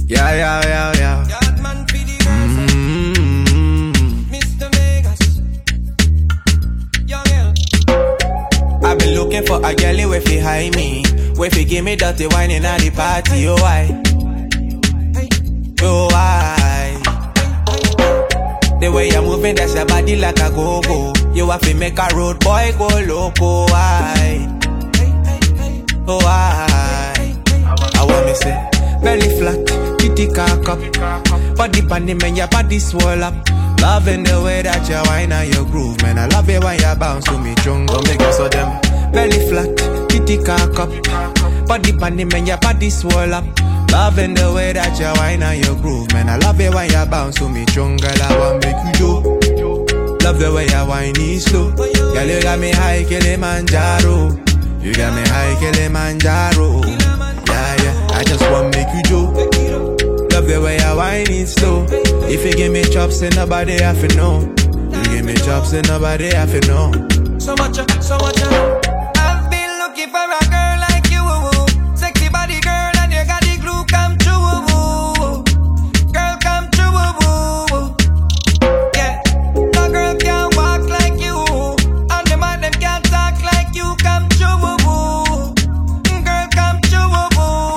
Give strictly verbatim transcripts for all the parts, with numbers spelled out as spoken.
Yeah, yeah, yeah, yeah. Mm-hmm. Mister Vegas. Young girl. I've been looking for a girl where fi high me, where fi give me dirty wine in the party. Oh why? Oh why? The way you're moving, that's your body like a go-go. You have to make a road boy go loco. Why? Oh why? I want me say belly flat, kitty cock up, body panty man, your body swell up. Loving the way that you whine and you groove, man. I love it when you bounce to me drunk. Don't make us so them belly flat, kitty cock up, body panty man, your body swell up. Loving the way that you whine and you groove, man. I love it when you bounce to me drunk. Girl, I want make you do. Love the way you whine is slow. Girl, you got me high Kilimanjaro. You got me high Kilimanjaro. Yeah, yeah, I just want make you do. Love the way you whine is slow. If you give me chops, then nobody have to know. You give me chops, then nobody have to know. So much, so much. I've been looking for a girl like you. Sexy body girl, and you got the glue come true. Girl, come true. Yeah, no girl can walk like you. And the man them can't talk like you. Come true. Girl, come true.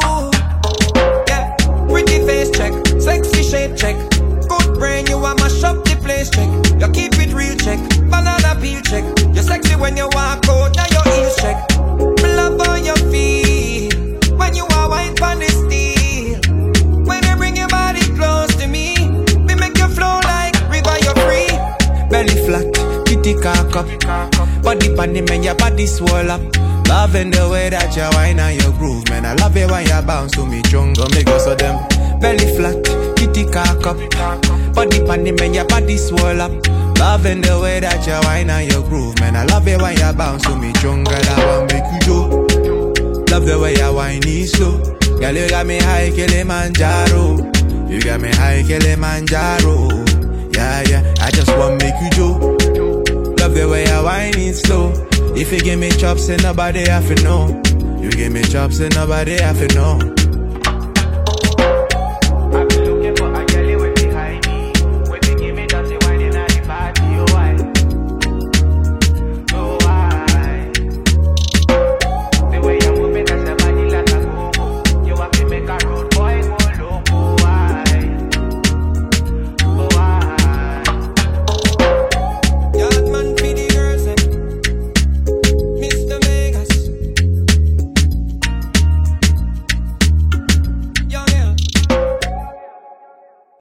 Yeah, pretty face check, sexy shape check. Good brain, you a mash up the place check. You keep it real check, banana peel check. You're sexy when you walk out, now your heels check. Love on your feet, when you are wine on the steel. When you bring your body close to me, we make you flow like river, you're free. Belly flat, kitty cock up, body panty man, your body swell up. Loving the way that you whine and you groove, man. I love it when you bounce to me drunk. Don't make us so them belly flat, kitty cock up, body panty man, your body swell up. Loving the way that you whine and you groove, man. I love it when you bounce to me drunk. Girl, I want make you do. Love the way you whine is slow. Girl, you got me high Kilimanjaro. You got me high Kilimanjaro. Yeah, yeah, I just want make you do. Love the way you whine is slow. If you give me chops, then nobody have to know. You give me chops, then nobody have to know.